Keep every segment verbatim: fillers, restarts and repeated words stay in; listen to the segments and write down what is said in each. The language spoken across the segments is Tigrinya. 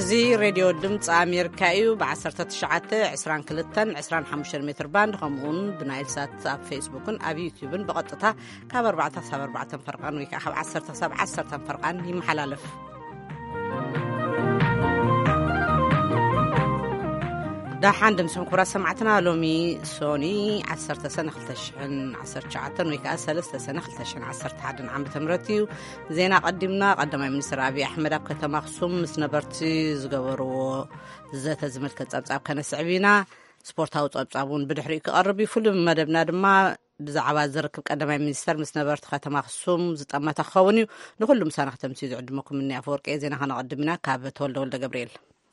زي راديو دمت أمريكايو بعشرة تشعة عشران كلتن عشران حمشر متر باند خمون بنايل سات أب فيسبوكن أب يوتيوبن بقطتها كابر بعتها سبر بعتها فرقان ويكا خب عشرة سب عشرة فرقان يم حلالف دا حندم سمكورا سمعتنا لومي سوني عشرة سنة خلتشحن عشرة شعاتن ويكا سلسة سنة خلتشحن عشرة حدن عم بتمرتيو زينا قدمنا قدم منستر أبي أحمد أبكة مخصوم مسنبرتي زقورو زات زمل كتصاب كان سعبينا سبورت هاوس أبصابون بدحري قربي فل مدبنا دما بزعبا زركب قدم منستر مسنبرت ختم مخصوم زت أما تخوني لكل مسانة تمسيز عندكم مني أفورك إيه زينا هنا قدمنا كابت ولد ولد جبريل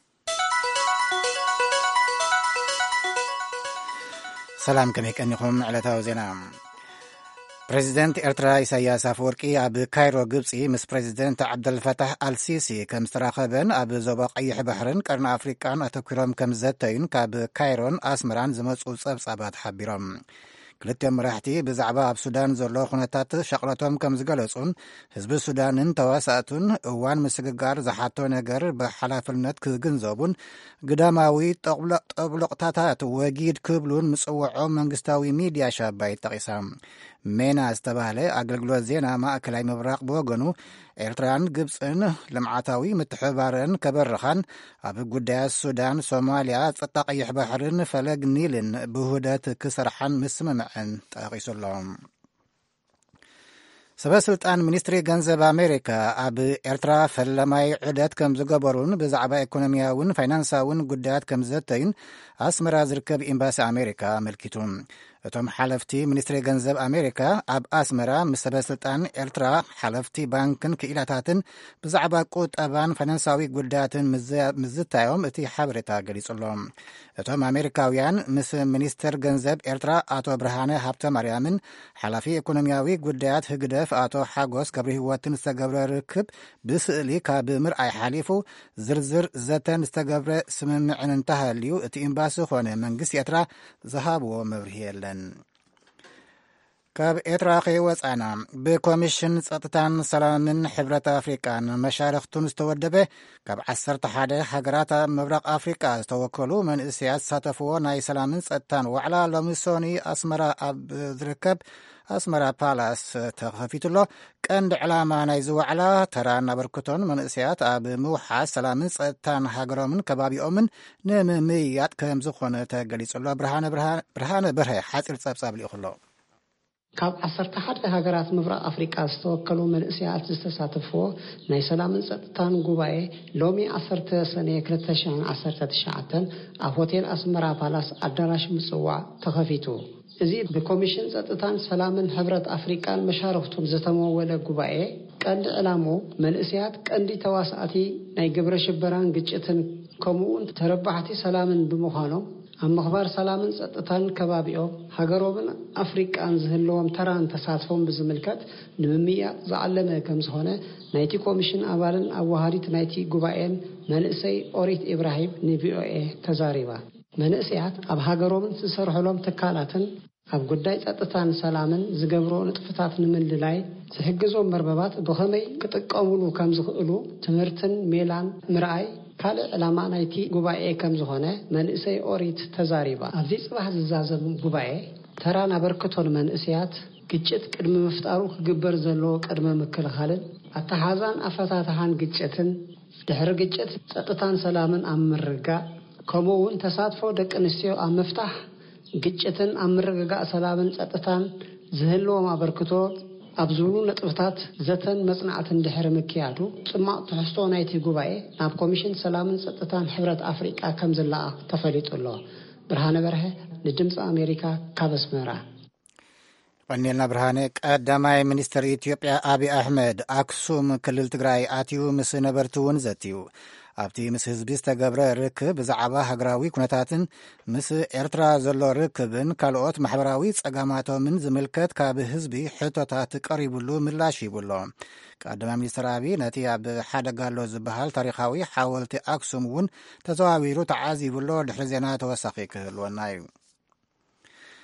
سلام كميك أنكم على تاوزينا بريزيدنت إرترا إساياس أفوركي أب كايرو قبسي مس بريزيدنت عبد الفتاح السيسي كم استراخبن أب زوباق أي بحرن كرن أفريقان أتوكرم كم زتين كاب كايرون أسمران زمص صبصبات حبيرم كلتم راحتي بزعبا أب سودان زرلو خنتات شقرتهم كم زقلصون حزب السودان تواساتون وان مسققار زحاتو نجر بحلافلنت كجنزوبون قداماوي طبلق طبلقتات وجيد كبلون مصوعو منقستاوي ميديا شاباي تقيسام مينا استباله أقلقلو زينا ما أكلاي مبراق بوغنو إرتران قبسن لمعاتاوي متحبارن كبرخان أب قداس السودان صوماليا تطاقيح بحرن فلق نيلن بهودات كسرحان مسممعن تقيسو اللهم سبسلطان ሚኒስትሪ ገንዘብ ኣሜሪካ ኣብ ኤርትራ ፈለማይ ዑደት ከም ዝገበሩን ብዛዕባ ኢኮኖሚያውን ፋይናንሳውን ጉዳያት ከም ዘተዩን ኣስመራ ዝርከብ ኤምባሲ ኣሜሪካ ኣመልኪቱ እቶም ሓለፍቲ ሚኒስትሪ ገንዘብ ኣሜሪካ ኣብ ኣስመራ ምስ ሰበስልጣን ኤርትራ ሓለፍቲ ባንክን ክኢላታትን ብዛዕባ ቁጠባን ፋይናንሳዊ ጉዳያትን ምዝታዮም እቲ ሓበሬታ ገሊጹሎም እቶም ኣሜሪካውያን ምስ ሚኒስትር ገንዘብ ኤርትራ ኣቶ ብርሃነ ሃብተ ማርያምን ሓላፊ ኢኮኖሚያዊ ጉዳያት ህግደፍ ኣቶ ሓጎስ ገብረ ህይወትን ዝተገብረ ርክብ ብስእሊ ካብ ምርኣይ ሓሊፉ ዝርዝር ዘተን ዝተገብረ ስምምዕን እንተሃልዩ እቲ ኤምባሲ ኾነ መንግስቲ ኤርትራ ዝሃብዎ መብርሂ የለን ካብ ኤርትራ ከይወፃና ብኮሚሽን ፀጥታን ሰላምን ሕብረት ኣፍሪቃን መሻርክቱን ዝተወደበ ካብ ዓሰርተ ሓደ ሃገራት ምብራቅ ኣፍሪቃ ዝተወከሉ መንእስያት ዝሳተፍዎ ናይ ሰላምን ፀጥታን ዋዕላ ሎሚ ሶኒ ኣስመራ ኣብ ዝርከብ ኣስመራ ፓላስ ተኸፊቱሎ ቀንዲ ዕላማ ናይዚ ዋዕላ ተራ እናበርክቶን መንእስያት ኣብ ምውሓስ ሰላምን ፀጥታን ሃገሮምን ከባቢኦምን ንምምያጥ ከም ዝኾነ ተገሊጹሎ ብርሃነ በርሀ ሓፂር ፀብጻብ ልኢኹሎ ካብ ዓሰርተ ሓደ ሃገራት ምብራቅ ኣፍሪቃ ዝተወከሉ መንእስያት ዝተሳተፍዎ ናይ ሰላምን ፀጥታን ጉባኤ ሎሚ ዓሰርተ ሰኔ ክልተ ሺህ ዓሰርተ ትሽዓተ ኣብ ሆቴል ኣስመራ ፓላስ ኣዳራሽ ምጽዋዕ ተኸፊቱ እዚ ብኮሚሽን ፀጥታን ሰላምን ሕብረት ኣፍሪቃን መሻርክቱን ዝተመወለ ጉባኤ ቀንዲ ዕላሙ መንእስያት ቀንዲ ተዋሳእቲ ናይ ግብረ ሽበራን ግጭትን ከምኡውን ተረባሕቲ ሰላምን ብምዃኖም ኣብ ምኽባር ሰላምን ፀጥታን ከባቢኦም ሃገሮምን ኣፍሪቃን ዝህልዎም ተራን ተሳትፎም ብዝምልከት ንምምያጥ ዝዓለመ ከም ዝኾነ ናይቲ ኮሚሽን ኣባልን ኣዋሃዲት ናይቲ ጉባኤን መንእሰይ ኦሪት ኢብራሂም ንቪኦኤ ተዛሪባ መንእስያት ኣብ ሃገሮምን ዝሰርሕሎም ትካላትን ኣብ ጉዳይ ፀጥታን ሰላምን ዝገብሮ ንጥፍታት ንምልላይ ዝሕግዞም መርበባት ብኸመይ ክጥቀሙሉ ከም ዝኽእሉ ትምህርትን ሜላን ምርኣይ ካልእ ዕላማ ናይቲ ጉባኤ ከም ዝኾነ መንእሰይ ኦሪት ተዛሪባ ኣብዚ ጽባሕ ዝዛዘብ ጉባኤ ተራ ናበርክቶን መንእስያት ግጭት ቅድሚ ምፍጣሩ ክግበር ዘለዎ ቅድመ ምክልኻልን ኣተሓዛን ኣፈታትሓን ግጭትን ድሕሪ ግጭት ፀጥታን ሰላምን ኣብ ምርግጋእ ከምኡውን ተሳትፎ ደቂ ኣንስትዮ ኣብ ምፍታሕ ግጭትን ኣብ ምርግጋእ ሰላምን ፀጥታን ዝህልዎም ኣበርክቶ ኣብ ዝብሉ ነጥብታት ዘተን መጽናዕትን ድሕሪ ምክያዱ ጽማቕ ትሕዝቶ ናይቲ ጉባኤ ናብ ኮሚሽን ሰላምን ፀጥታን ሕብረት ኣፍሪቃ ከም ዝለኣኽ ተፈሊጡሎ ብርሃነ በርሀ ንድምፂ ኣሜሪካ ካብ ኣስመራ ቀኒልና ብርሃነ ቀዳማይ ሚኒስትር ኢትዮጵያ አብይ አሕመድ አክሱም ክልል ትግራይ ኣትዩ ምስ ነበርቲ እውን ዘትዩ ኣብቲ ምስ ህዝቢ ዝተገብረ ርክብ ብዛዕባ ሃገራዊ ኩነታትን ምስ ኤርትራ ዘሎ ርክብን ካልኦት ማሕበራዊ ፀጋማቶምን ዝምልከት ካብ ህዝቢ ሕቶታት ቀሪቡሉ ምላሽ ይብሎ ቀዳማይ ሚኒስትር አብይ ነቲ ኣብ ሓደጋሎ ዝበሃል ታሪኻዊ ሓወልቲ ኣክሱም እውን ተዘዋዊሩ ተዓዚቡሎ ድሕሪ ዜና ተወሳኺ ክህልወና እዩ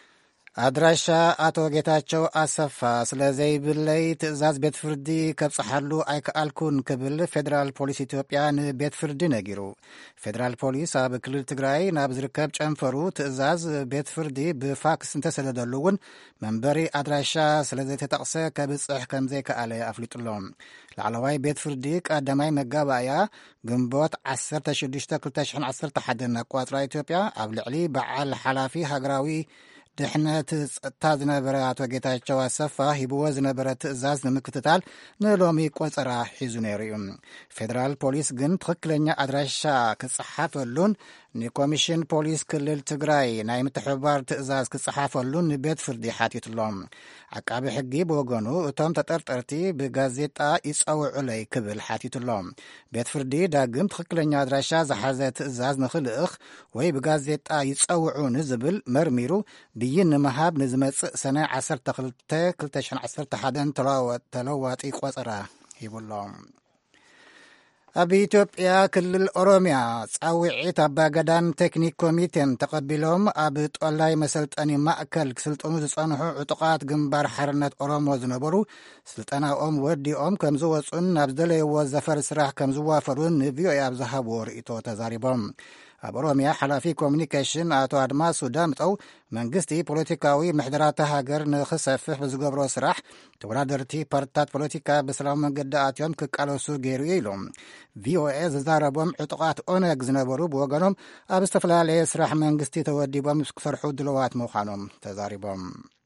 አድራሻ አቶ ጌታቸው አሰፋ ስለ ዘይብለይ ትእዛዝ ቤት ፍርዲ ከብፅሓሉ ኣይከኣልኩን ክብል ፌደራል ፖሊስ ኢትዮጵያ ንቤት ፍርዲ ነጊሩ። ፌደራል ፖሊስ ኣብ ክልል ትግራይ ናብ ዝርከብ ጨንፈሩ ትእዛዝ ቤት ፍርዲ ብፋክስ እንተሰደደሉ እውን መንበሪ ኣድራሻ ስለ ዘይተጠቕሰ ከብፅሕ ከም ዘይከኣለ ኣፍሊጡሎም። ላዕለዋይ ቤት ፍርዲ ቀዳማይ መጋባእያ ግንቦት ዓሰርተ ሽዱሽተ ክልተ ሽሕን ዓሰርተ ሓደን ኣቋፅራ ኢትዮጵያ ኣብ ልዕሊ በዓል ሓላፊ ሃገራዊ ድሕነት ጸጥታ ዝነበረ አቶ ጌታቸው አሰፋ ሂብዎ ዝነበረ ትእዛዝ ንምክትታል ንሎሚ ቆፀራ ሒዙ ነይሩ እዩ። ፌደራል ፖሊስ ግን ትክክለኛ ኣድራሻ ክጽሓፈሉን ንኮሚሽን ፖሊስ ክልል ትግራይ ናይ ምትሕብባር ትእዛዝ ክጽሓፈሉን ንቤት ፍርዲ ሓቲቱሎም። ዓቃቢ ሕጊ ብወገኑ እቶም ተጠርጠርቲ ብጋዜጣ ይጸውዑለይ ክብል ሓቲቱሎም። ቤት ፍርዲ ዳግም ትክክለኛ ኣድራሻ ዝሓዘ ትእዛዝ ንኽልእኽ ወይ ብጋዜጣ ይጸውዑ ንዝብል መርሚሩ ብይን ንምሃብ ንዝመጽእ ሰነ ዓሰርተ ክልተ ክልተ ሽሕን ዓሰርተ ሓደን ተለዋጢ ቆፀራ ሂቡሎም። ኣብ ኢትዮጵያ ክልል ኦሮሚያ ጻውዒት ኣባገዳን ቴክኒክ ኮሚቴን ተቐቢሎም ኣብ ጦላይ መሰልጠኒ ማእከል ክስልጠኑ ዝጸንሑ ዕጡቓት ግንባር ሓርነት ኦሮሞ ዝነበሩ ስልጠናኦም ወዲኦም ከም ዝወፁን ናብ ዝደለይዎ ዘፈር ስራሕ ከም ዝዋፈሩን ንቪኦኤ ኣብ ዝሃብዎ ርእቶ ተዛሪቦም። ኣብ ኦሮሚያ ሓላፊ ኮሚኒኬሽን ኣቶ ኣድማሱ ዳምጠው መንግስቲ ፖለቲካዊ ምሕደራታ ሃገር ንኽሰፍሕ ብዝገብሮ ስራሕ ተወዳደርቲ ፓርቲታት ፖለቲካ ብሰላም መንገዲ ኣትዮም ክቃለሱ ገይሩ እዩ ኢሎም። ቪኦኤ ዝዛረቦም ዕጡቓት ኦነግ ዝነበሩ ብወገኖም ኣብ ዝተፈላለየ ስራሕ መንግስቲ ተወዲቦም ክሰርሑ ድልዋት ምዃኖም ተዛሪቦም።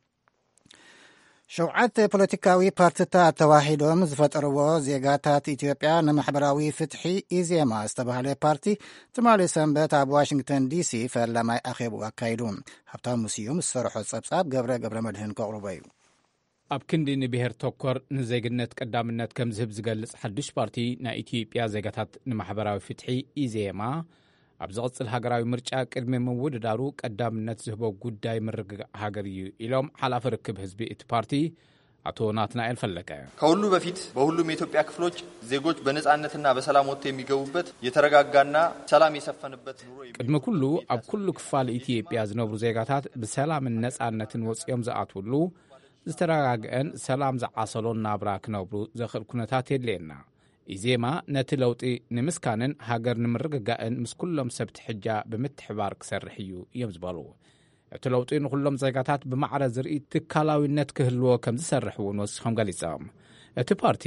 ሸውዓተ ፖለቲካዊ ፓርቲታት ተዋሂዶም ዝፈጠርዎ ዜጋታት ኢትዮጵያ ንማሕበራዊ ፍትሒ ኢዜማ ዝተባህለ ፓርቲ ትማሊ ሰንበት ኣብ ዋሽንግተን ዲሲ ፈላማይ ኣኼቡ ኣካይዱ። ሃብታሙ ስዩም ዝሰርሖ ጸብጻብ ገብረ ገብረ መድህን ከቕርቦ እዩ። ኣብ ክንዲ ንብሔር ተኮር ንዜግነት ቀዳምነት ከም ዝህብ ዝገልጽ ሓድሽ ፓርቲ ናይ ኢትዮጵያ ዜጋታት ንማሕበራዊ ፍትሒ ኢዜማ ኣብ ዝቕጽል ሃገራዊ ምርጫ ቅድሚ ምውድዳሩ ቀዳምነት ዝህቦ ጉዳይ ምርግጋእ ሃገር እዩ ኢሎም ሓላፊ ርክብ ህዝቢ እቲ ፓርቲ አቶ ናትናኤል ፈለቀ ከሁሉ በፊት በሁሉም የኢትዮጵያ ክፍሎች ዜጎች በነጻነትና በሰላም ወጥተው የሚገቡበት የተረጋጋና ሰላም የሰፈነበት ኑሮ ቅድመ ኩሉ ኣብ ኩሉ ክፋል ኢትዮጵያ ዝነብሩ ዜጋታት በሰላምን ነጻነትን ወጽዮም ዝኣትውሉ ዝተረጋግአን ሰላም ዝዓሰሎን ናብራ ክነብሩ ዘኽእል ኩነታት የድልየና። ኢዜማ ነቲ ለውጢ ንምስካንን ሃገር ንምርግጋእን ምስ ኩሎም ሰብቲ ሕጃ ብምትሕባር ክሰርሕ እዩ እዮም ዝበሉ። እቲ ለውጢ ንኩሎም ዜጋታት ብማዕረ ዝርኢ ትካላዊነት ክህልዎ ከም ዝሰርሕ እውን ወሲኾም ገሊፆም። እቲ ፓርቲ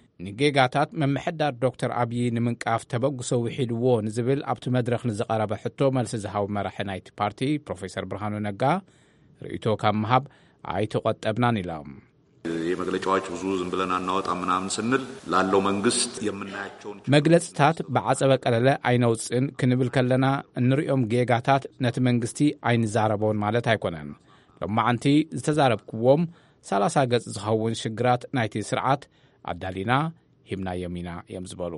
ንጌጋታት መምሕዳር ዶክተር ኣብዪ ንምንቃፍ ተበግሶ ውሒድዎ ንዝብል ኣብቲ መድረኽ ንዝቐረበ ሕቶ መልሲ ዝሃቡ መራሒ ናይቲ ፓርቲ ፕሮፌሰር ብርሃኑ ነጋ ርእይቶ ካብ ምሃብ ኣይተቆጠብናን ኢሎም። የመግለጫዎች ብዙ ዝም ብለን አናወጣም ምናምን ስንል ላለው መንግስት የምናያቸው መግለጽታት በዓጸበ ቀለለ አይነውጽን ክንብል ከለና እንሪኦም ጌጋታት ነቲ መንግስቲ አይንዛረበውን ማለት አይኮነን። ለማዓንቲ ዝተዛረብክዎም ሰላሳ ገጽ ዝኸውን ሽግራት ናይቲ ስርዓት አዳሊና ሂምና የሚና የምዝበሉ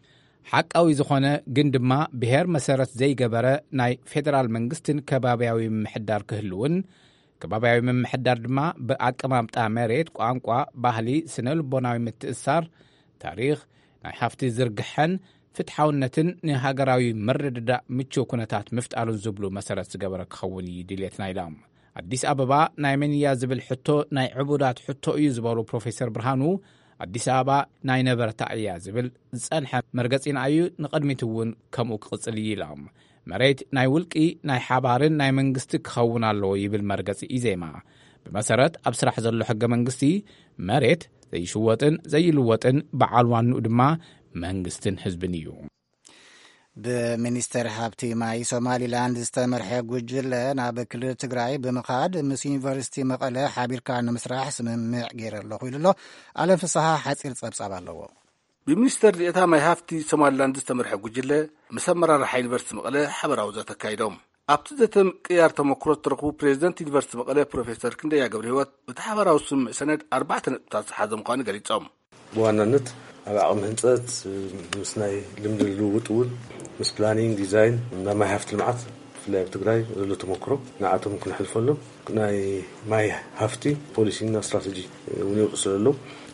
ሓቃዊ ዝኾነ ግን ድማ ብሔር መሰረት ዘይገበረ ናይ ፌደራል መንግስትን ከባቢያዊ ምሕዳር ክህልውን ከባቢያዊ ምምሕዳር ድማ ብኣቀማምጣ መሬት ቋንቋ ባህሊ ስነ ልቦናዊ ምትእሳር ታሪኽ ናይ ሃፍቲ ዝርግሐን ፍትሓውነትን ንሃገራዊ መረዳዳእ ምቹው ኩነታት ምፍጣርን ዝብሉ መሰረት ዝገበረ ክኸውን ድሌትና ኢሎም። ኣዲስ ኣበባ ናይ መንያ ዝብል ሕቶ ናይ ዕቡዳት ሕቶ እዩ ዝበሉ ፕሮፌሰር ብርሃኑ ኣዲስ ኣበባ ናይ ነበረታ እያ ዝብል ዝጸንሐ መርገጺና እዩ ንቕድሚት እውን ከምኡ ክቕጽል ኢሎም። መሬት ናይ ውልቂ ናይ ሓባርን ናይ መንግስቲ ክኸውን ኣለዎ ይብል መርገጺ ኢዜማ ብመሰረት ኣብ ስራሕ ዘሎ ሕገ መንግስቲ መሬት ዘይሽወጥን ዘይልወጥን በዓል ዋንኡ ድማ መንግስትን ህዝብን እዩ። ብሚኒስተር ሃብቲ ማይ ሶማሊላንድ ዝተመርሐ ጉጅለ ናብ ክልል ትግራይ ብምኻድ ምስ ዩኒቨርሲቲ መቐለ ሓቢርካ ንምስራሕ ስምምዕ ገይረ ኣለኹ ኢሉ ኣሎ። ኣለም ፍስሓ ሓፂር ጸብጻብ ኣለዎ። بمنستر لئتا ما هافتي سوماليلاند استمرح جوجله مسمرا رح يونيفرسيتي مقله حبراو زتكايدوم ابتدتم قيار تمكرت ترقبو بريزيدنت يونيفرسيتي مقله بروفيسور كنديا غبرهوت بتحبراو سم سند أربعة نقطات حزم قان غليصوم بوانانت عقم هنصت مسناي لمد اللوطول مس بلانينج ديزاين ما هافت المعت في تግራይ ዘሎ ተመክሮ ንዓቶም ክንሕልፈሎም ናይ ማይ ሃፍቲ ፖሊሲና ስትራቴጂ ውን ይወፅሉ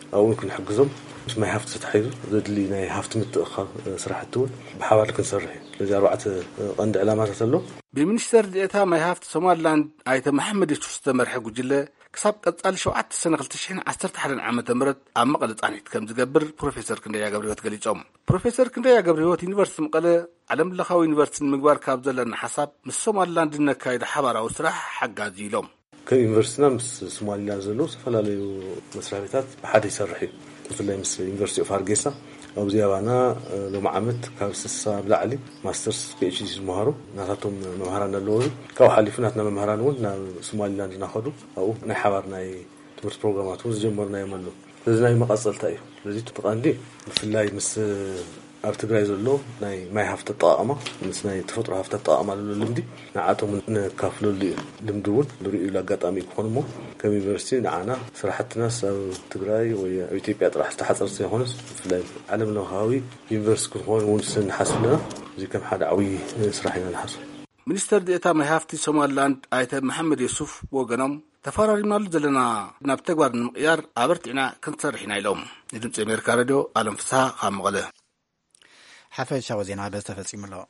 او ممكن نحجزهم ما يحفظ تحيل اللي ما يحفظ متأخر سرحتون بحاول كنسرح لذا أربعة عند علامات تسلو بمنشتر ديتها ما يحفظ سوماللاند آيت محمد يشوستمر حق جله كسب قصال شوعت سنة قلتشين عشرة حدا عام تمرت عم قلت عنيت كم تجبر بروفيسور كنديا جبريوت قليجهم بروفيسور كنديا جبريوت يونيفرسيتي مقالة علم لخاوي يونيفرسيتي مقبار كابزل لنا حساب من سوماللاند إنك حبار أو سرح حق عزيلهم كيونيفرسيتي مس سوماليلاند زلو سفلاليو مسرحيات بحد يسرحي في المس يونيفرسيتي اوف هارجيسا او زيابانا لو معمت كابسسا بلاعلي ماسترز بي اتش دي مهارو ناتاتهم مهارنا لو كاو حليفناتنا مهارنا ون سوماليلاند ناخذو او ناي حوارناي تمرت بروجراماتو جمرنا يملو لزناي مقصلتاي لذي تقاندي بفلاي مس ارتغراي زلو ناي ما يحفظ الطاقمه مسناي تفطر حفظ الطاقمه للمدي نعاتهم نكافلوا لي لمدون لريو لاغاطامي كونمو كيونيفرسيتي نعانا صراحتنا سو تغراي ويا ايثيوبيا طرح تحصل سيهونس في العالم لوهاوي يونيفرسيتي كون ونسن حسبنا زي كم حدا عوي صراحنا نحصل منستر ديتا ما يحفتي سوماللاند آيت محمد يوسف وغنم تفاراري مالو زلنا نابتغوار نمقيار عبرتنا كنتسرحنا لهم ندمت امريكا راديو عالم فسها خام غله حفل شاو زينا بستفسيم الله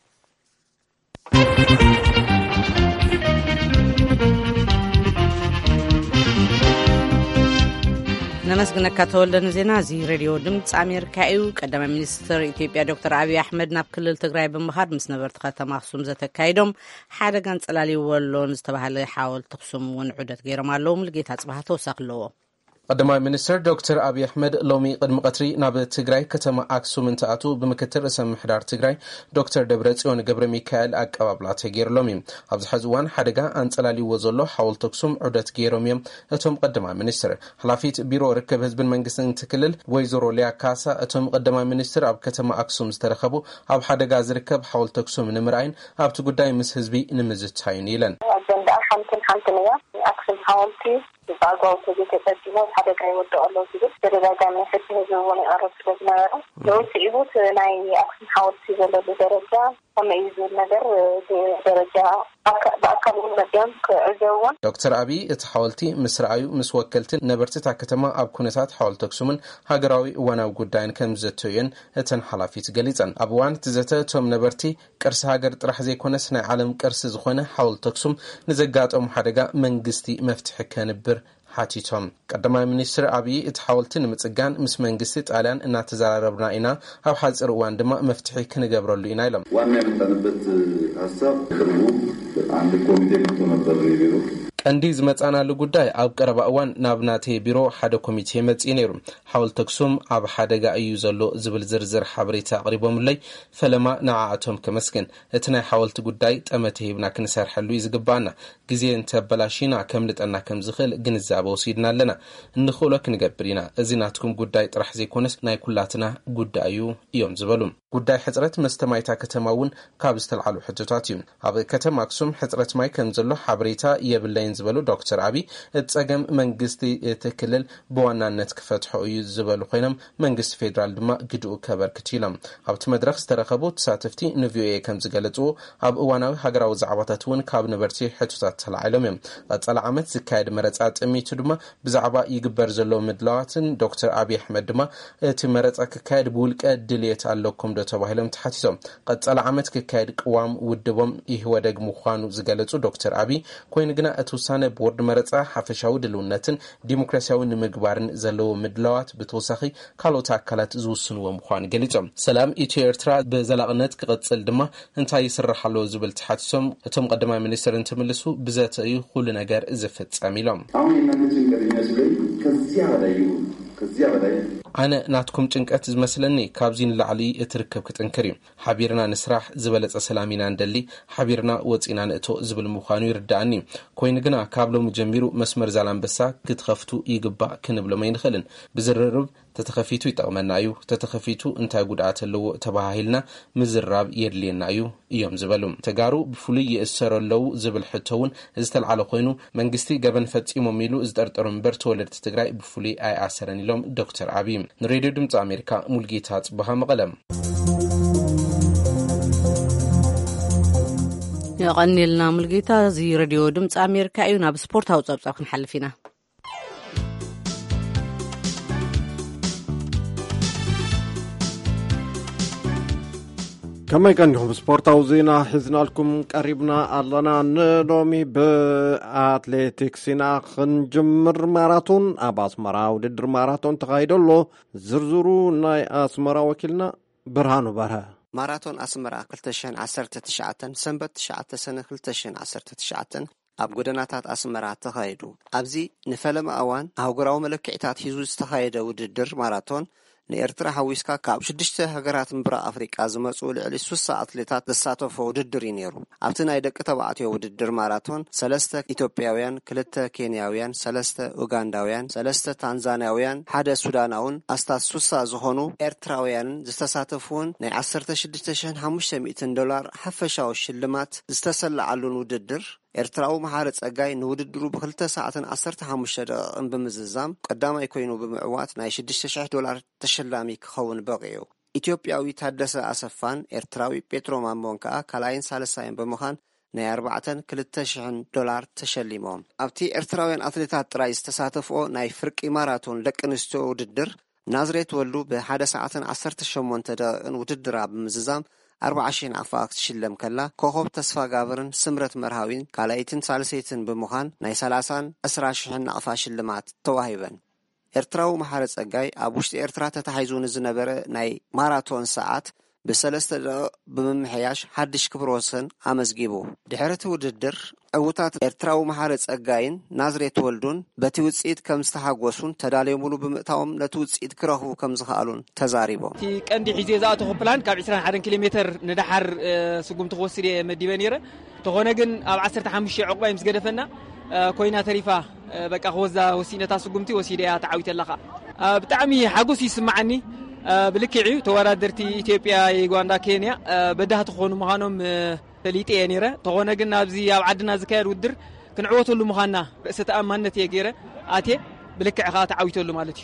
نمسكنك كتولدن زينا زي راديو دمت أمريكا إيو قدام منستر إثيوبيا دكتور أبي أحمد ناب كل التقرأي بمخاد مس نبرت ختم أخصم زت كايدم حدا كان سألالي ولون استبهل يحاول تقسم ونعدت غير مالهم لقيت هتصبح توثق له قدما منستر دكتور أبي أحمد لومي قدم قطري ناب تقرأي كتم أكسو من تأتو بمكتر رسم محدار تقرأي دكتور دبرتسيون قبر ميكائيل أكبابلات غير لومي أبز حزوان حدقا أنسلالي وزولو حاول تقسم عدت غيروميم أتم قدما منستر حلافيت بيرو ركب هزبن منقسن تكلل ويزورو ليا كاسا أتم قدما منستر أب كتم أكسو مسترخبو أب حدقا زركب حاول تقسم نمرين أب تقداي مس هزبي نمزت تاينيلن أجندا حمتن حمتنية أكسو حاولتي بعض وجهات التقديمات حدا كان يودع الله سيد درجة من حسن جواني أرد لجناره لو سيبوت ناي أكسن حاول سيد بدرجة أما يزور نجر درجة بأكمل مديم كعزوان دكتور أبي اتحاولتي مسرعيو مسوكلتن نبرتت عكتما أب كونتات حاول تقسمن هاجراوي وانا وجودين كم زتوين اتن حلافيت جليزن أبوان تزته توم نبرتي كرس هاجر طرح زي كونس نا عالم كرس زخونه حاول تقسم نزقات أم حدقة منجستي مفتح كنبر حاتيتهم قدما منستر أبي اتحاولتن متسجان مس منجستي تعلن إن تزاربنا إنا أو حاز روان دما مفتحي كنجبر له إنا لهم وانا بتنبت حساب كربو عند الكوميتي بتنبر ريبيرو عندي زمت أنا لقداي أب قرب أوان نابناتي بيرو حدا كوميتي متينيرم حاول تقسم أب حدا جا أيوزلو زبل زرزر حبري تقريبا من لي فلما نعاتهم كمسكن اتنا حاول تقداي تأمته بنا كنسر حلو يزقبانا جزي انت بلاشينا كملت أنا كم زخل جنزاب وسيدنا لنا ندخلك نجبرينا زيناتكم قداي طرح زي كونس ناي كلاتنا قدايو يوم زبلهم قداي حزرت مستمايتا كتماون كابست العلو حجتاتيون هذا كتم أقسم حزرت ماي كنزلو حبريتا يبلين زبلو دكتور أبي اتساقم منقستي تكلل بوانانت كفتحو يزبلو خينم منقست فيدرال دما قدو كبر كتيلم هابت مدرخ سترخبو تساتفتي نفيو ايه كم زقالتو هاب اواناوي حقراو زعباتاتون كاب نبرتي حجتات العالميم اتسال عمت زكايد مرتات اميتو دما بزعبا يقبر زلو مدلواتن دكتور أبي أحمد دما اتي مرتات كايد بولك دليت اللوكم دو تباهلم تحتيزم قد تسال عمت كايد قوام ودبم يهو دق مخوانو زقالتو دكتور أبي كوين قنا اتوسان بورد مرتع حفشاو دلونتن ديمقراسياوي نمغبارن زلو مدلوات بتوسخي كالوتا كالات زوسنو مخوان قليجم سلام إيتيرترا بزلاقنت كقصل دما انتا يسرحلو زبل تحتسم اتم قدما منستر انتملسو بزاتايو كل نجار زفتاميلهم أنا ناتكم تنكت مثلني كابزين العلي اتركب كتنكريم حبيرنا نسرح زبلت سلامينا ندلي حبيرنا وصينا نتو زبل مخانو يردعني كوين جنا كابلو مجميرو مسمر زلام بسا كتخفتو يقبع كنبلو ما ينخلن بزررب تتخفيتو يتقمنايو تتخفيتو انتا قدعات اللو تباهيلنا مزراب يدلينايو يوم زبلوم تقارو بفولي يأسر اللو زبل حتون ازتل على خوينو منقستي قبن فتيمو ميلو ازدارترم برتولر تتقرأي بفولي اي آسراني لهم دكتور عبيم نريدو دمت أمريكا ملقيتات بها مغلم يغني لنا ملقيتا زي راديو دمت أمريكا ايونا بسبورت هاو صبصاب نحل فينا كما يكون سبورتاو زينا حزنا لكم قريبنا ألنا نلومي بأتليتيكسنا خنجمر ماراثون أباس مرا وددر ماراثون تغايدلو زرزرو ناي أسمرا وكلنا برهانو برها ماراثون أسمرا كلتشين عسرت تشعتن سنبت تشعت سنة كلتشين عسرت تشعتن أب قدناتات أسمرا تغايدو أبزي نفلم أوان أو قراو ملكعتات هيزوز تغايدو وددر ماراثون ንኤርትራ ሐዊስካ ካብ ሽዱሽተ ሃገራት ምብራቕ አፍሪቃ ዝመጹ ልዕሊ ሶስት ኣትሌታት ዝሳተፉ ውድድር ነይሩ። ኣብቲ ናይ ደቂ ተባዕትዮ ውድድር ማራቶን ሰለስተ ኢትዮጵያውያን፣ ክልተ ኬንያውያን፣ ሰለስተ ኡጋንዳውያን፣ ሰለስተ ታንዛኒያውያን፣ ሓደ ሱዳናውን ኣስታት ሱሳ ዝኾኑ ኤርትራውያን ዝተሳተፉን ናይ ዓሰርተ ሽዱሽተ ሺህ ሓሙሽተ ሚእቲ ዶላር ሓፈሻዊ ሽልማት ዝተሰለዓሉን ውድድር ኤርትራው መሓረ ጸጋይ ንውድድሩ ብክልተ ሰዓትን ዓሰርተ ሓሙሽተ ደቂቃን ብምዝዛም ቀዳማይ ኮይኑ ብምዕዋት ናይ ሽዱሽተ ሺህ ዶላር ተሸላሚ ክኸውን በቂዩ። ኢትዮጵያዊ ታደሰ አሰፋን ኤርትራዊ ጴጥሮ ማሞን ከዓ ካልኣይን ሳልሳይን ብምዃን ናይ ኣርባዕተን ክልተ ሽሕን ዶላር ተሸሊሞም። ኣብቲ ኤርትራውያን ኣትሌታት ጥራይ ዝተሳተፍኦ ናይ ፍርቂ ማራቶን ደቂ ኣንስትዮ ውድድር ናዝሬት ወሉ ብሓደ ሰዓትን ዓሰርተ ሸሞንተ ደቂቃን ውድድራ ብምዝዛም أربع عشرين عفاك تشلم كلا كوخب تسفا قابرن سمرة مرهاوين كالايتن سالسيتن بمخان ناي سلاسان أسرع شحن عفا شلمات تواهيبن إرتراو محارس أقاي أبوشت إرترا تتحيزون الزنبرة ناي ماراثون ساعات بسلسة بممحياش حدش كبروسن أمزجيبو دحرته وددر أوتات إرتراو محارس أقاين نازريت ولدون بتوتسيد كم استحقوسون تدالي مولو بمقتاهم لتوتسيد كراهو كم زخالون تزاريبو في كندي حجيزات خبلان كاب عشرين حرن كيلومتر ندحر سقوم تخوسري مديبانيرة تخونجن أب عشرة حمشي عقبة يمسجدفنا كوينا تريفا بقى خوزا وسينة تاسقومتي وسيدة تعويت اللقاء بتعمي حقوس يسمعني بلكعي توارادرتي إثيوبيا يوغندا كينيا بدها تخون مهانم تليتي نيره تخونه جن نابزي عدنا زكاير ودر كنعوتو له مهانا ستأمنت يجيره آتي بلكع خاطر عويتو له مالتي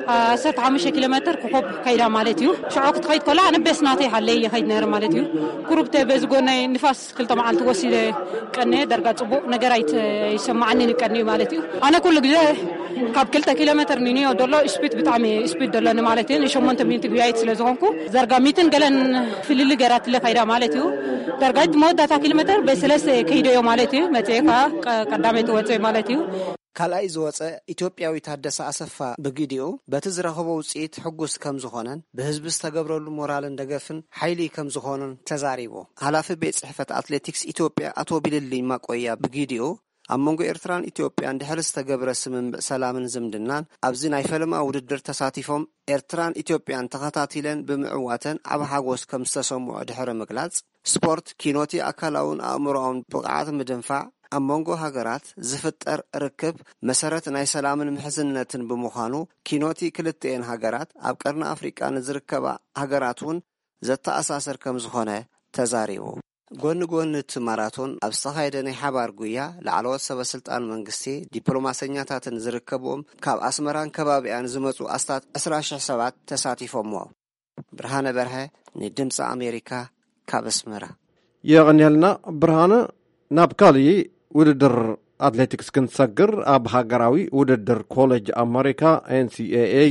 ست عمشة كيلومتر كحب كيدا مالتيو شعوك تخيط كلا أنا بس ناتي حلي خيد نير مالتيو كروبته بس قلنا نفاس كلتا معلت وسيلة كنّي درجة صبو نجاريت يسمعني نكنّي مالتيو أنا كل جزء كاب كلتا كيلومتر نيني ودولار إسبيت بتعمي إسبيت دولار مالتين إيش هم أنت بنتي بيعيد سلزونكو درجة ميتين قلنا في اللي جرات اللي خيدا مالتيو درجة مودة كيلومتر بس لسه كيدا يوم مالتيو متى كقدامي توجه مالتيو ካልኣይ ዝወፀ ኢትዮጵያዊ ታደሰ አሰፋ በጊዲኦ በትዝረኸቦ ውጽኢት ሕጉስ ከም ዝኾነን ብህዝቢ ዝተገብረሉ ሞራልን ደገፍን ሓይሊ ከም ዝኾነን ተዛሪቦ ሓላፊ ቤት ጽሕፈት አትሌቲክስ ኢትዮጵያ አቶ ቢልሊ ማቆያ በጊዲኦ ኣብ መንጎ ኤርትራን ኢትዮጵያን ድሕሪ ዝተገብረ ስምምዕ ሰላምን ዝምድናን ኣብዚ ናይ ፈለማ ውድድር ተሳቲፎም ኤርትራን ኢትዮጵያን ተኸታቲለን ብምዕዋተን ዓብ ሓጎስ ከም ዝተሰምዑ ድሕሪ ምግላጽ ስፖርት ኪኖቲ ኣካላውን ኣእምሮውን ብቕዓት ምድንፋዕ ኣብ መንጎ ሃገራት ዝፍጠር ርክብ መሰረት ናይ ሰላምን ምሕዝነትን ብምዃኑ ኪኖቲ ክልተን ሃገራት ኣብ ቀርኒ ኣፍሪቃ ንዝርከባ ሃገራትን ዘተኣሳሰር ከም ዝኾነ ተዛሪቡ ጎን ጎን እቲ ማራቶን ኣብ ዝተኻየደ ናይ ሓባር ጉያ ላዕለዎት ሰበስልጣን መንግስቲ ዲፕሎማሰኛታትን ዝርከብዎም ካብ ኣስመራን ከባቢያን ዝመጹ ኣስታት عشرة ሺህ ሰባት ተሳቲፎምዎ ብርሃነ በርሀ ንድምፂ ኣሜሪካ ካብ ኣስመራ የቕንየልና ብርሃነ ናብ ካሊእ ውድድር አትሌቲክስ ክንሰግር ኣብ ሃገራዊ ውድድር ኮሌጅ ኣሜሪካ ኤን ሲ ኤ ኤ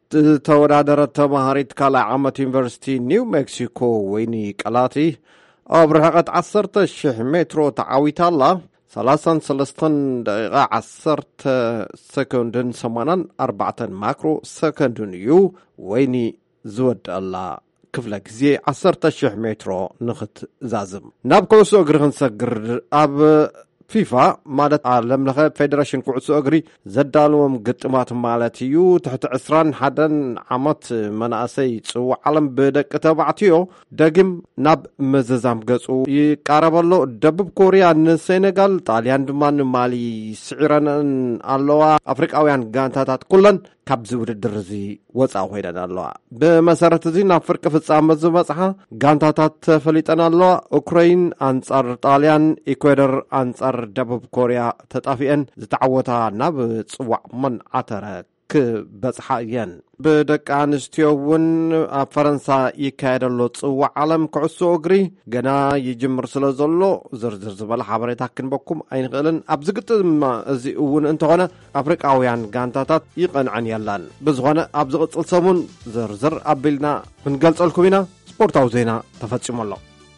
ተወዳደረት ተማሃሪት ካልኣይ ዓመት ዩኒቨርሲቲ ኒው ሜክሲኮ ወይኒ ቀላቲ ኣብ ርሕቐት ዓሰርተ ሽሕ ሜትሮ ተዓዊታላ ሰላሳ ወሰለስተ ደቂቃ ዓሰርተ ሰከንድን ሰማንያን ኣርባዕተ ማክሮ ሰከንድን እዩ ወይኒ ዝወድአላ ክፍለ ግዜ ዓሰርተ ሽሕ ሜትሮ ንኽትዛዝም ናብ ኩዕሶ እግሪ ክንሰግር ኣብ ፊፋ ማለት ዓለም ለኸ ፌደሬሽን ኩዕሶ እግሪ ዘዳልዎም ግጥማት ማለት እዩ ትሕቲ عشرين وواحد ዓመት መናእሰይ ጽዋዕ ዓለም ብደቂ ተባዕትዮ ደግም ናብ መዘዛም ገጹ ይቃረበሎ ደቡብ ኮርያ ንሴኔጋል ጣልያን ድማ ንማሊ ስዒረን ኣለዋ ኣፍሪቃውያን ጋንታታት ኩለን ካብ ዝውድድር እዚ ወፃእ ኮይነን ኣለዋ ብመሰረት እዚ ናብ ፍርቂ ፍጻመ ዝበጽሓ ጋንታታት ተፈሊጠን ኣለዋ ኡክራይን አንጻር ጣልያን ኢኳዶር አንጻር ደቡብ ኮርያ ተጣፊአን ዝተዓወታ ናብ ጽዋዕ መን ዓተረ ክበጽሓ እየን ብደቂ ኣንስትዮ እውን ኣብ ፈረንሳ ይካየደሎ ጽዋዕ ዓለም ኩዕሶ እግሪ ገና ይጅምር ስለ ዘሎ ዝርዝር ዝበለ ሓበሬታ ክንበኩም ኣይንኽእልን ኣብ ዝግጥም እዚ እውን እንተኾነ ኣፍሪቃውያን ጋንታታት ይቐንዐን የላን ብዝኾነ ኣብ ዝቕጽል ሰሙን ዝርዝር ኣቢልና ክንገልጸልኩም ኢና ስፖርታዊ ዜና ተፈጽሞ ኣሎ።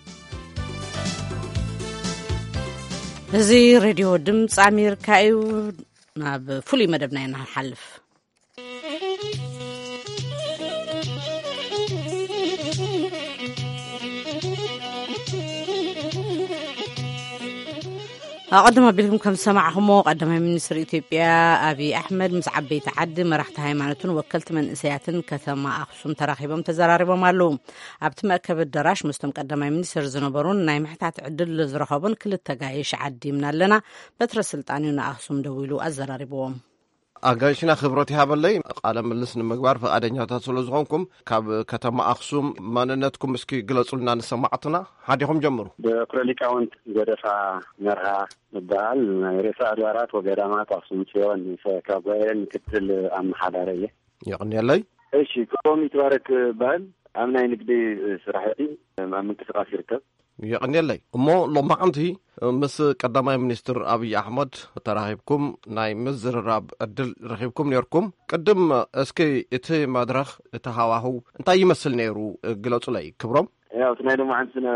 እዚ ሬድዮ ድምፂ ኣሜሪካ እዩ። ናብ ፍሉይ መደብና ይናሓልፍ። أقدم بكم كم سمعهم قدم منسر إثيوبيا أبي أحمد مس عبيت عد مرحت هايمانتون وكلت من إسياتن كثما أخصم تراخيبهم تزراربهم معلوم أبتم أكب الدراش مستم قدم منسر زنبرون نايمحتات عدل زرخبون كل التقايش عدي من لنا بتر سلطانيون أخصم دويلو الزراربهم أجايشنا خبرتي هبلي على ملسنا مجبر فقعدنا تاسولزهم كاب كتما أخصم ما ننتكم مسكي جلسولنا نسمعتنا هاديهم جمرو بكرلي كاونت جرفا مرها الدال رفا دوارات وجرامات أخصم تيوان فكابين كتل أم حضارية يعني لي إيش كوم يتبارك بال أمنا نقدي صراحتي ما من كثر ركب يعني لي مو لما أنتي مس قدامي منستر أبي أحمد تراهبكم ناي مزر راب أدل رهيبكم نيركم قدم اسكي إتي مدرخ إتهاوهو انتا يمثل نيرو قلت لي كبرم يا تنايدو ما عندنا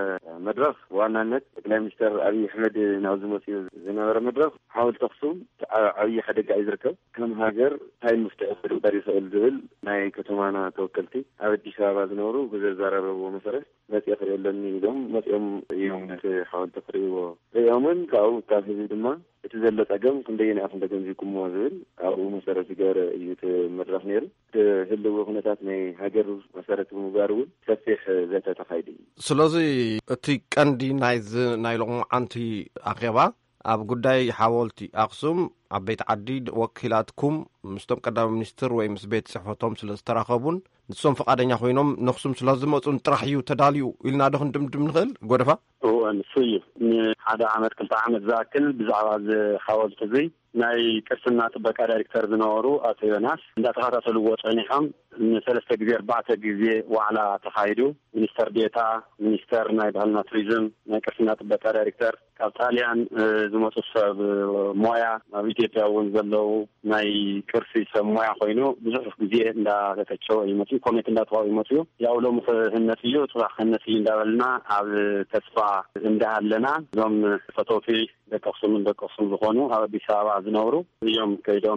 مدرخ وانا نت قلنا مستر أبي أحمد نازموسي زنار مدرخ حاول تقسم أي حدا قاعد يركب كم هاجر هاي المستقبل وداري سؤال دول ناي كتمانا توكلتي أودي شباب نورو بزر زارب ومسرح بس يخرج لني يوم بس يوم يوم حاول تقريبا يومين كأو كافي دما تزلت أجمع كندينا أفهم تجمعكم موازين أو مسرح سجار يت مدرخ نير هلو هناتنا هاجر مسرح مبارون تفتح ذات تخيدي سلازي تي كندي نايز نايلون أنتي أخيبا أب قداي حاولتي أقسم عبيت عديد وكيلاتكم مستم قدام منستر ويمس بيت صحفتهم سلستراخبون نسوم فقادنيا خوينهم نخصم سلازم أن ترحيو تداليو إلنا دهن دم دم نخل قدفا هو نسوي هذا عمل كل عمل ذاكل بزعواز حاولت زي ناي كرسنا تبقى دايركتور بنورو أتي ناس إذا تهرس الوقت عنيهم من ثلاثة جزير بعد جزير وعلى تخايدو منستر ديتا منستر ناي بهالنا تريزم ناي كرسنا تبقى دايركتور كالتاليان زموت الصب مويا فيديو ونزلوا ناي كرسي سمويا خوينو بزاف جزير دا تتشو يمتي كوميت دا توا يمتيو ياولو مخنسيو تروح خنسي داولنا على تسفع عندها لنا زم فتوفي دكسون دكسون بخونو هذا بيساوا زنورو اليوم كيدون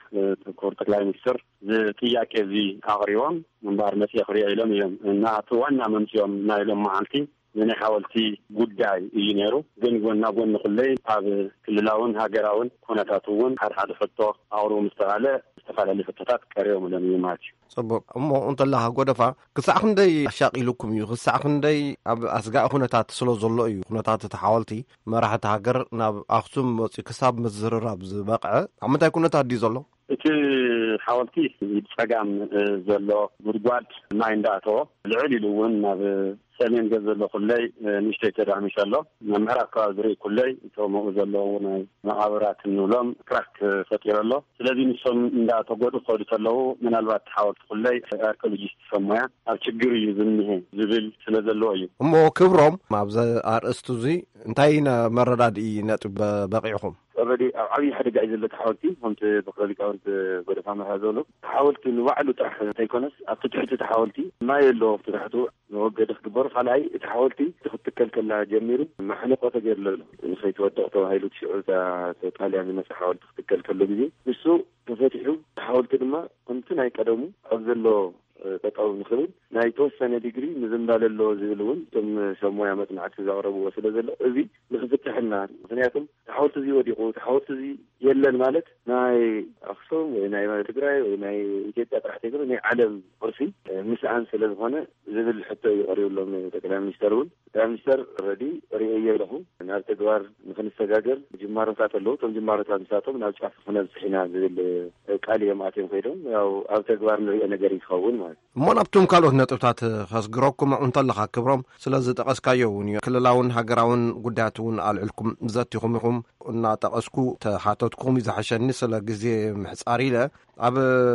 كورت كلاي مستر زتياك زي أغريوان من بار مسيح خريا إلهم يوم ناتوانا ممتيوم نايلهم معانتي من حاولتي قداي ينيرو جن جن نقول نقولي هذا كل لاون هاجراون هنا تاتون هذا هذا فتوى أورو مستغلة استفادة لفتات كريم من الميماتي صبر أمو أنت الله قدفع كساخن دي شاقي لكم يو كساخن دي أب أسقاء هنا تاتسلو زلو يو هنا تاتحاولتي ما راح تهاجر ناب أخصم كساب مزر راب زباقع عم تكون تهدي زلو إتي حاولتي يتفقام زلو برقواد ما عنداتو العلي لون ناب سامين جزء كلي نشتي تدعم إن شاء الله نمرة كازري كلي ثم أزلوا معابرات النولم كراك فتير الله الذي نسم عند تقول قولة الله من الوقت حاول كلي أركولوجيست سماع أشجر يزنيه زبل سلزلوا مو كبرهم مع بز أرستوزي انتهينا مرة دادي نتب بقيهم أبدي أي حد قاعد يزلك حاولتي هم تبقى كأنت بدي فهم هذا له حاولت الوعد تح تيكونس أبتدحت تحاولتي ما يلو فتحته وقد اختبر على تحاولتي تاخذ كلكلا جميل ما حنقطه غير له نسيت ودعته هايلو تشعر تقال يعني ما حاولت تكلكل بيجي بسو تفتحوا حاولت لما كنت ناي قدمو ابزلو تقاو نخبل ناي توسنه ديغري مزندال له زيلون ثم سمويا متنعت زاوربو وسلازله ازي نخفتحنا مثنياتهم حاولت زي وديقو حاولت زي يلن مالت ناي اخصم ناي تግራይ ناي ኢትዮጵያ تحت يقول ناي عالم قرسي مسعان ስለሆነ ዝብል حتى يقريوا لهم تقريبا مسترون تامستر ردي ريئيه له ناس تغوار نخنستغاغر جمارات له ثم جمارات مساتهم ناس عففنا زحنا ዝብል ቃል የማቴም ሄደው ያው ኣብ ተግባር ነው ነገር ይخون ማለት ሞናብቱም ካልኦት ነጥብታት خسግሮኩም እንተለኻ ክብሮም ስለዚ ጠቀስካየውን ክልላውን ሃገራውን ጉዳያቱን አልዕልኩም ዘትኹም ይኹም እና ጠቀስኩ ተሓተትኩም ይዛሐሸኒ ስለ ግዜ ምሕጻሪ ለ ኣብ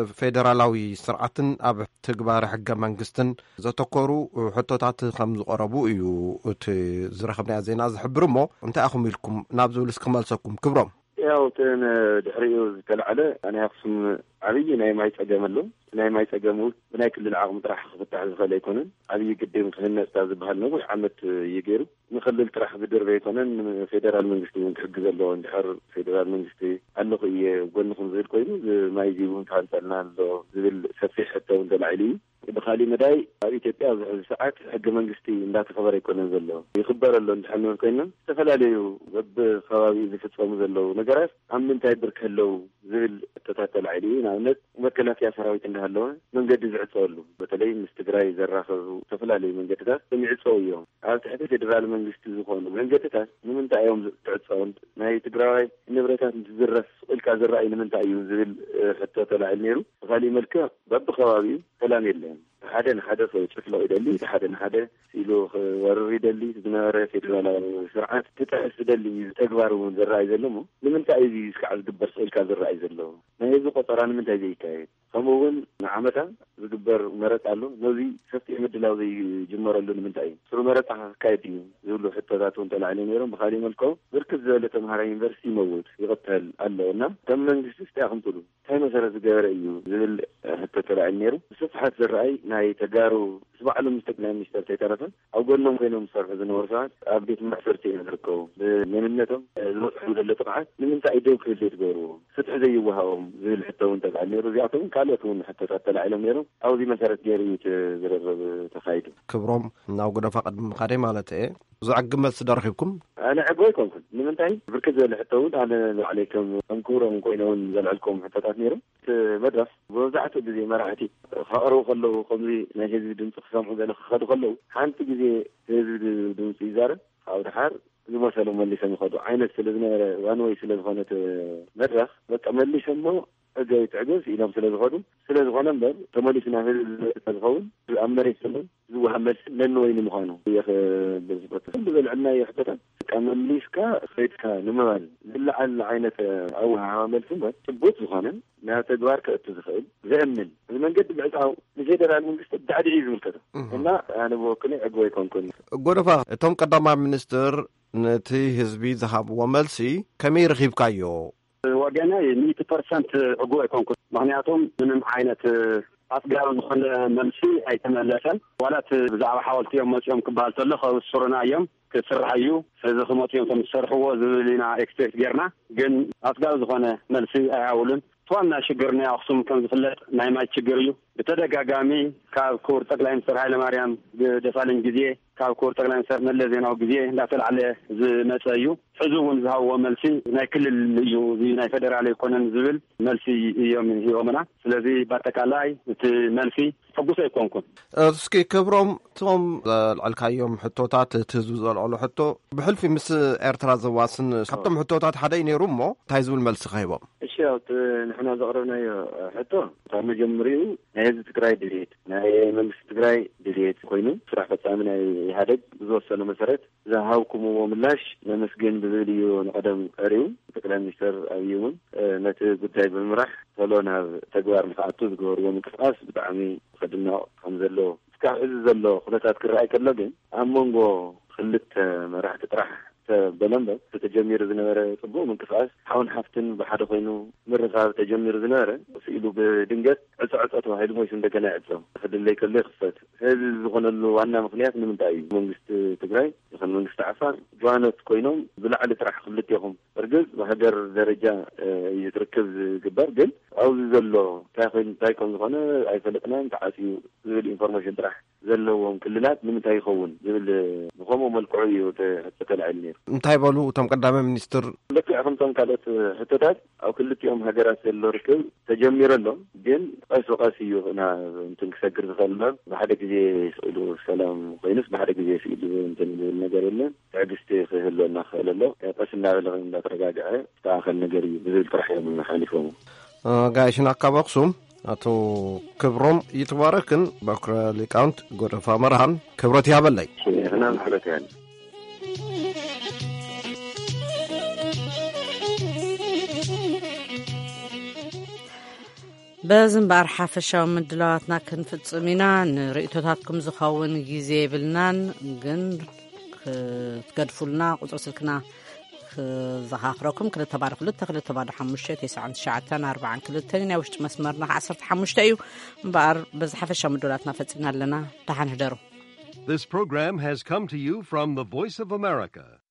ፌደራላዊ ስርዓትን ኣብ ትግባር ሕገ መንግስትን ዘተኮሩ ሕቶታት ከም ዝቀረቡ እዩ እቲ ዝረኸብና ዜና ዝሕብር እሞ እንታይ ኣኹም ኢልኩም ናብ ዝብልስ ክመልሰኩም ክብሮም ያ ያውተን ድሕሪኡ ዝተልዓለ ኣነ ኣክሱም ዓብይ ናይ ማይ ፀገም ኣሎ ናይ ማይ ፀገም ብናይ ክልል ዓቕሚ ጥራሕ ክፍታሕ ዝኽእል ኣይኮነን ዓብይ ግድብ ክህነፅታ ዝበሃል ነዊሕ ዓመት ይገይሩ ንክልል ጥራሕ ብድርበ ኣይኮነን ፌደራል መንግስቲ እውን ክሕግዝ ኣለዎ እንድሕር ፌደራል መንግስቲ ኣለኹ እየ ጎንኩም ዝብል ኮይኑ ማይ ዚ እውን ካንፀልና ኣሎ ዝብል ሰፊሕ ሕቶ እውን ተላዒሉ እዩ ብኻሊእ መዳይ ኣብ ኢትዮጵያ ኣብዚ ሕዚ ሰዓት ሕጊ መንግስቲ እንዳተኸበረ ኣይኮነን ዘሎ ይኽበር ኣሎ እንድሕር ኮይና ዝተፈላለዩ በብኸባቢኡ ዝፍፀሙ ዘለው ነገራት ኣብ ምንታይ ብርክ ኣለው ዝብል ሕቶታት ተላዒሉ እዩ ንኣብነት መከላከያ ሰራዊት እንዳሃለወ መንገዲ ዝዕፀወሉ በተለይ ምስ ትግራይ ዘራኸቡ ዝተፈላለዩ መንገድታት የሚዕፀው እዮም ኣብ ትሕቲ ፌደራል መንግስቲ ዝኾኑ መንገድታት ንምንታይ እዮም ዝዕፀውን ናይ ትግራይ ንብረታት ዝዝረፍ ኢልካ ዝረኣይ ንምንታይ እዩ ዝብል ሕቶ ተላዒሉ ነይሩ ብኻሊእ መልክዕ በብኸባቢኡ ሰላም የለን ሓደ ንሓደ ሰው ጭፍለቅ ይደሊ ሓደ ንሓደ ሲሉ ወርር ይደሊ ዝነበረ ፌደራላዊ ስርዓት ትጥሕስ ይደሊ ተግባር እውን ዝረኣይ ዘሎ ሞ ንምንታይ እዩ ዝከዓ ዝግበር ስኢልካ ዝረኣይ ዘሎ ናይ ህዝቢ ቆጠራ ንምንታይ ዘይካየድ ከምኡ እውን ንዓመታ ዝግበር መረፃ ኣሎ ነዚ ሰፊሕ ምድላው ዘይጅመረሉ ንምንታይ እዩ ስሩ መረፃ ካየድ እዩ ዝብሉ ሕቶታት እውን ተላዒሉ ነይሮም ብኻሊእ መልክዑ ብርክት ዝበለ ተምሃራይ ዩኒቨርሲቲ ይመውት ይቕተል ኣለና ከም መንግስቲ ስቲኣኹም ትብሉ እንታይ መሰረት ዝገበረ እዩ ዝብል ሕቶ ተላዒሉ ነይሩ ብስፍሓት ዝረኣይ ናይ ተጋሩ ስባዕሉ ምስ ጠቅላይ ሚኒስተር ተይተረፈን ኣብ ጎኖም ኮይኖም ዝሰርሑ ዝነበሩ ሰባት ኣብ ቤት ማእሰርቲ እዮም ዝርከቡ ብመንነቶም ዝወፅሑ ዘሎ ጥቕዓት ንምንታይ ደው ክህሉ ትገብርዎ ፍትሒ ዘይወሃቦም ዝብል ሕቶ እውን ተላዒሉ ነይሩ እዚኣቶም ካልኦት እውን ሕቶታት ተላዒሎም ነይሮም ኣብዚ መሰረት ገይሩ እዩ ዝርርብ ተኻይዱ ክብሮም ናብ ጎደፋ ቅድሚ ካደይ ማለት እየ ዝዕግብ መልሲ ደረኺብኩም ኣነ ዕግቦ ኣይኮንኩን ንምንታይ ብርክት ዝበለ ሕቶ እውን ኣነ ባዕለይከም ከምክብሮም ኮይኖውን ዘልዕልኩም ሕቶታት ነይሮም መድረኽ ብመብዛሕትኡ ግዜ መራሕቲ ከቕርቡ ከለዉ ከምዚ ናይ ህዝቢ ድምፂ ክሰምዑ ገለ ክኸዱ ከለዉ ሓንቲ ግዜ ህዝቢ ድምፂ ይዛረብ ካብ ድሓር ዝመሰሎም መሊሶም ይኸዱ ዓይነት ስለ ዝነበረ ዋን ወይ ስለ ዝኾነት መድረኽ በቃ መሊሶሞ እገይ ትዕገዝ ኢሎም ስለ ዝኸዱ ስለ ዝኾነ እምበር ተመሊሱ ናብ ህዝቢ ዝኸውን ኣብ መሬት ዘሎ ዝወሃብ መልሲ ነንወይ ንምዃኑ ብዝበት ብዘልዕልና ሕቶታት በቃ መሊስካ ከይድካ ንምባል ዝለዓል ዓይነት ኣወሃሃባ መልሲ እምበር ጭቡጥ ዝኾነ ናብ ተግባር ከእቱ ዝኽእል ዘእምን እዚ መንገዲ ምዕፃው ንፌደራል መንግስቲ ዳዕድዒ ዝምልከቶ እና ኣነ ብወክለይ ዕግቦ ኣይኮንኩን ጎደፋ እቶም ቀዳማይ ሚኒስትር ነቲ ህዝቢ ዝሃብዎ መልሲ ከመይ ረኺብካዮ ወገነ ሚእቲ ፐርሰንት ዕግቦ ኣይኮንኩን ምክንያቱም ምንም ዓይነት ኣጥጋቢ ዝኾነ መልሲ ኣይተመለሰን ዋላት ብዛዕባ ሓወልቲ እዮም መፅኦም ክበሃል ተሎ ከብስሩና እዮም ክስራሕ እዩ ስለዚ ክመፁ እዮም ከም ዝሰርሕዎ ዝብል ኢና ኤክስፔክት ጌርና ግን ኣጥጋቢ ዝኾነ መልሲ ኣይሃውሉን ዋና ሽግር ናይ ኣክሱም ከም ዝፍለጥ ናይ ማይ ችግር እዩ ብተደጋጋሚ ካብ ክቡር ጠቅላይ ሚኒስትር ሃይለማርያም ደሳለኝ ግዜ ካብ ክቡር ጠቅላይ ሚኒስትር መለስ ዜናዊ ግዜ እንዳተላዕለ ዝመፀ እዩ ሕዚ እውን ዝሃብዎ መልሲ ናይ ክልል እዩ ናይ ፌደራል ኣይኮነን ዝብል መልሲ እዮም ሂቦምና ስለዚ በአጠቃላይ እቲ መልሲ ሕጉስ ኣይኮንኩን እስኪ ክብሮም እቶም ዘልዕልካዮም ሕቶታት እቲ ህዝቢ ዘልዕሉ ሕቶ ብሕልፊ ምስ ኤርትራ ዘዋስን ካብቶም ሕቶታት ሓደ ነይሩ እሞ እንታይ ዝብል መልሲ ከሂቦም እሺ ኣብቲ ንሕና ዘቕረብናዮ ሕቶ ካብ መጀመሪኡ ናይ ህዝቢ ትግራይ ድሌት ናይ መንግስቲ ትግራይ ድሌት ኮይኑ ስራሕ ፈጻሚ ናይ ኢህአዴግ ብዝወሰነ መሰረት ዝሃብኩምዎ ምላሽ ነመስገን ብዝብል እዩ ንቀደም ቀሪቡ ጠቅላይ ሚኒስትር ኣብይ እውን ነቲ ጉዳይ ብምምራሕ ቶሎ ናብ ተግባር ንክኣቱ ዝገበርዎ ምንቅስቃስ ብጣዕሚ ከድንቕ ከም ዘሎ እስካብ ሕዚ ዘሎ ኩነታት ክረኣይ ከሎ ግን ኣብ መንጎ ክልተ መራሕቲ ጥራሕ በለምበር ተጀሚሩ ዝነበረ ጽቡቕ ምንቅስቃስ ሓውን ሓፍትን ብሓደ ኮይኑ ምርኻብ ተጀሚሩ ዝነበረ ስኢሉ ብድንገት ዕፅዕፆ ተባሂሉ ሞይሱ እንደገና ይዕፀው ክድለይ ከሎ ይኽፈት እዚ ዝኾነሉ ዋና ምክንያት ንምንታይ እዩ መንግስቲ ትግራይ ይኹን መንግስቲ ዓፋር ጀዋኖት ኮይኖም ብላዕሊ ጥራሕ ክልቲኹም እርግጥ ብሃገር ደረጃ እዩ ዝርከብ ዝግበር ግን ኣብዚ ዘሎ እንታይ ኮይኑ እንታይ ከም ዝኾነ ኣይፈለጥናን ተዓፅዩ ዝብል ኢንፎርሜሽን ጥራሕ ዘለዎም ክልላት ንምንታይ ይኸውን ዝብል ብኸምኡ መልክዑ እዩ ተተላዒሉ ነይሩ እንታይ በሉ እቶም ቀዳማይ ሚኒስትር ልክዕ ከምቶም ካልኦት ሕቶታት ኣብ ክልቲኦም ሃገራት ዘሎ ርክብ ተጀሚሩ ኣሎ ግን ቀስ በቀስ እዩ ናብ እንትን ክሰግር ዝኽእል ብሓደ ግዜ ስኢሉ ሰላም ኮይኑስ ብሓደ ግዜ ስኢሉ እንትን ዝብል ነገር የለን ትዕግስቲ ክህልወና ክኽእል ኣሎ ቀስ እናበለ እንዳተረጋግዐ ዝተኣኸል ነገር እዩ ብዝብል ጥራሕ እዮም ሓሊፎም ጋይሽን ኣካብ ኣክሱም አቶ ክብሮም ይትባረክን በኩረ ሊቃውንት ጎደፋ መርሃን ክብረት ያበላይ እኛም ክብረት ያለ በዝንባር ሓፈሻዊ ምድላዋትና ክንፍጽም ኢና ንርእቶታትኩም ዝኸውን ግዜ ይብልናን ግን ክትገድፉልና ቁፅሪ ስልክና ክዘኻኽረኩም ክልተ ባዶ ክልተ ክልተ ባዶ ሓሙሽተ ትስዓን ትሽዓተን ኣርባዓን ክልተን ናይ ውሽጢ መስመርና ዓሰርተ ሓሙሽተ እዩ እምበኣር ብዝሓፈሻ ምድላትና ፈፂምና ኣለና። ደሓን ህደሩ። This program has come to you from the Voice of America,